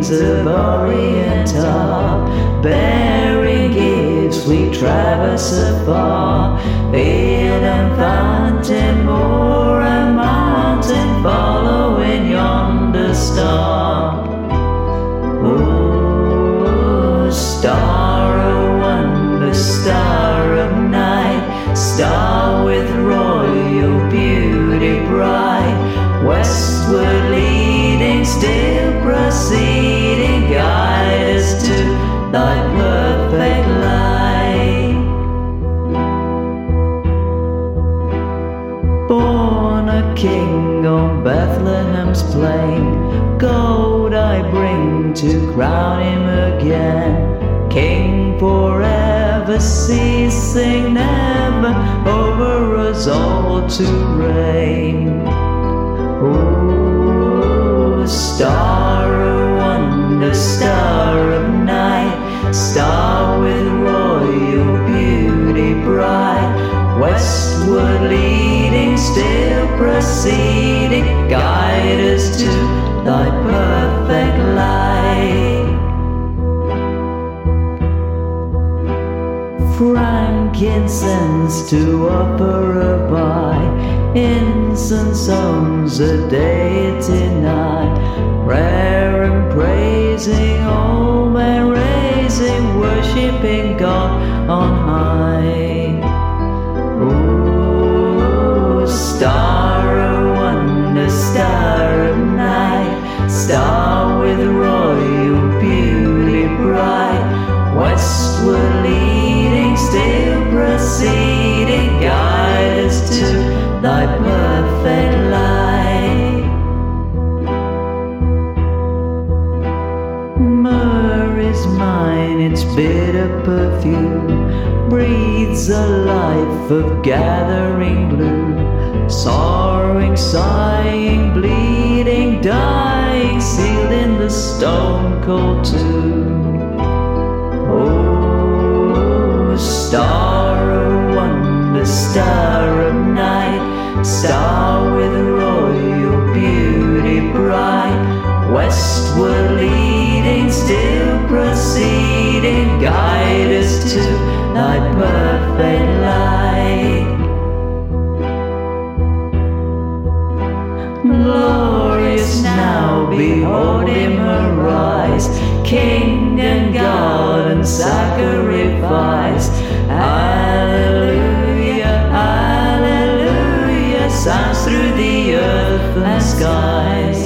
wings of Oriental, bearing gifts we traverse afar, field and fountain, moor and mountain, following yonder star. Oh, star of wonder, star of night, star with royal beauty bright, westward leading, still proceeding, guide us to thy perfect light. Born a king on Bethlehem's plain, gold I bring to crown him again, King forever, ceasing never, over us all to reign. Oh, star of wonder, star of night, star with royal beauty bright, westward leading, still proceeding, guide us to thy perfect light. Frankincense to offer by, incense owns a deity nigh, prayer and praising, all men raising, worshipping God on high. Oh, star of wonder, star of night, star with royal beauty bright, westward leading, still proceeding, guide us to thy perfect light. Myrrh is mine, its bitter perfume breathes a life of gathering gloom, sorrowing, sighing, bleeding, dying, sealed in the stone cold tomb. Oh, star of wonder, star of night, star with royal beauty bright, westward leading, still proceeding, guide us to thy perfect light. Glorious now, behold him arise, King and God and sacrifice. Hallelujah, hallelujah, sounds through the earth and skies.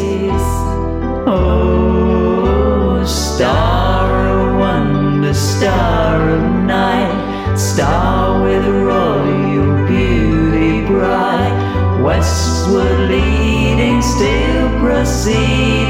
Oh, star of wonder, star of night, star with royal beauty bright, westward leading, still proceeding,